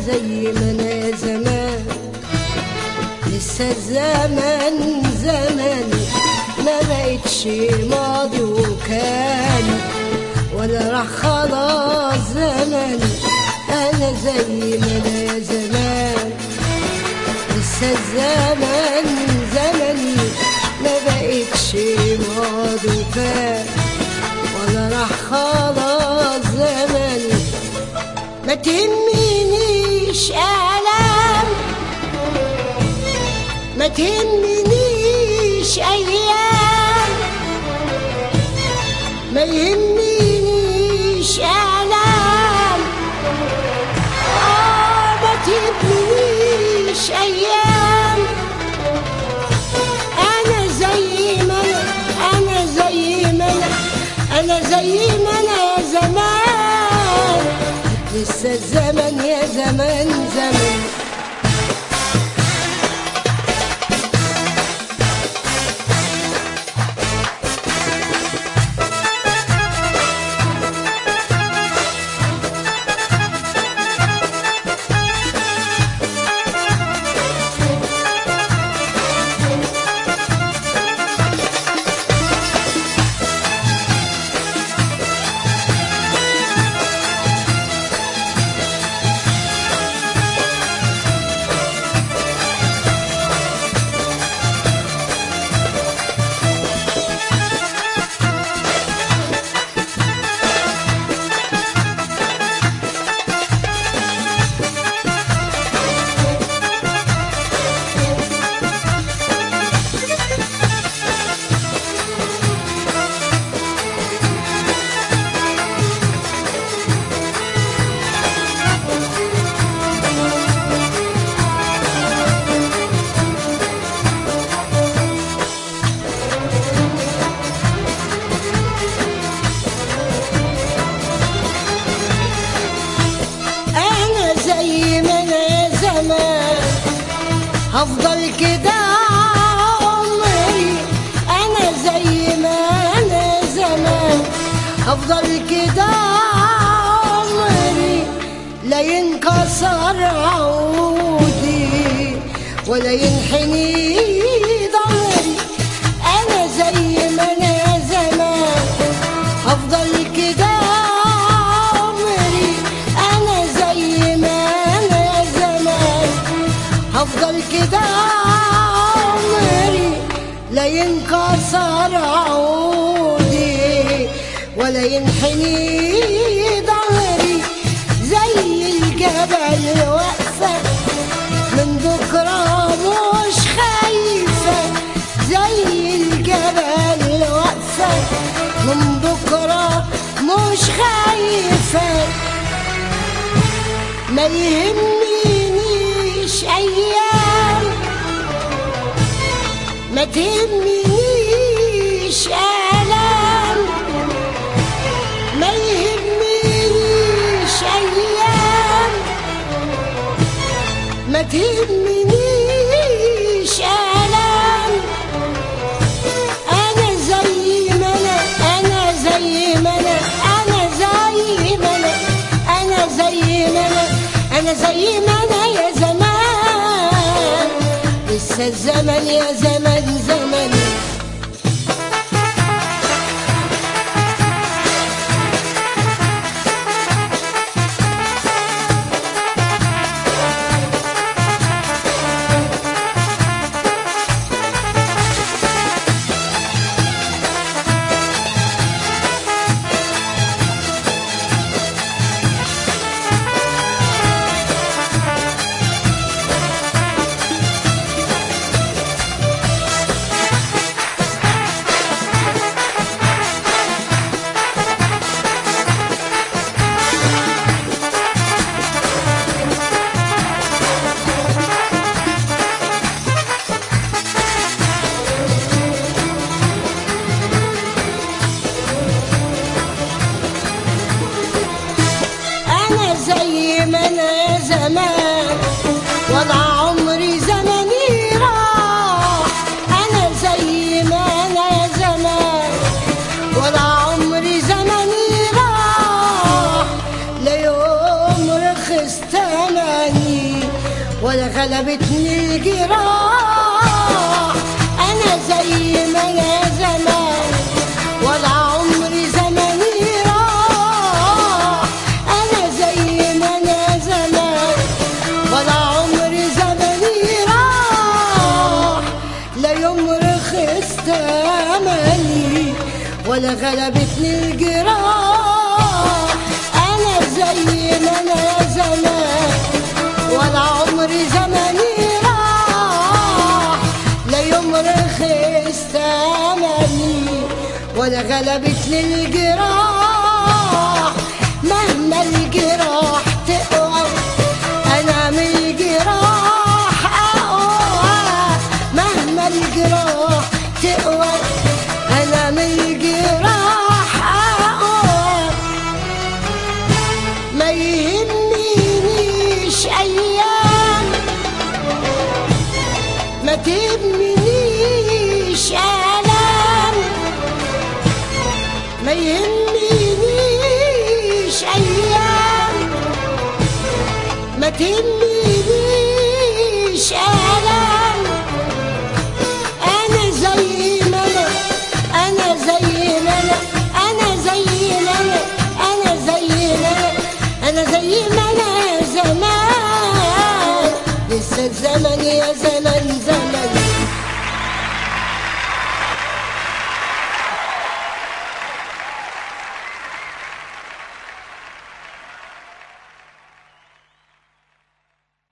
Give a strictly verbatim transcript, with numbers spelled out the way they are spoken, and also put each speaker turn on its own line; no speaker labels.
زي ما انا زمان، لسه الزمن زمن ما بقتش ماضي وكان ولا راح خلاص زمن. انا زي ما انا زمان، لسه الزمن زمني ما بقتش ماضي وكان ولا راح خلاص زمني. ما تهمنيش آلام، ما تهمنيش أيام، ما يهمنيش آلام، آه ما تهمنيش أيام. أنا زي ما أنا، أنا زي ما أنا، أنا زي ما أنا يا زمان، لسه الزمن يا زمان زمن. هفضل كده عمري، أنا زي ما أنا زمان، هفضل كده عمري، لا ينكسر عودي ولا ينحني ضهري. أنا زي ما أنا زمان، هفضل كده عمري، أنا زي ما أنا زمان، هفضل كده عمري، لا ينكسر عودي ولا ينحني ضهري. زي الجبل واقفة من بكرة مش خايفة، زي الجبل واقفة من بكرة مش خايفة. ما يهمنيش أيام، ما تهمنيش آلام، ما يهمنيش أيام، ما تهمنيش آلام. أنا زي ما أنا، أنا زي ما أنا، أنا زي ما أنا، أنا زي ما أنا، أنا زي ما أنا يا زمان، لسه الزمن يا زمن زمن. زي ما انا زمان وضع عمري زمني راح، انا زي ما انا زمان وضع عمري زمني راح. لا يوم رخصت زماني ولا غلبتني الجراح. أنا زي ما أنا زمان ولا عمري زماني راح. أنا زي ما أنا زمان ولا عمري زماني راح. لا يوم رخصت أملي ولا غلبتني الجراح. أنا زي ما أنا زمان ولا عمري زماني راح. لا يوم رخصت أملي ولا غلبتني الجراح. مهما الجراح تقوى أنا من الجراح أقوى. مهما الجراح تقوى أنا من الجراح أقوى. ما يهمنيش أيام ما تهمنيش آلام. ما يهمنيش أيام ما تهمنيش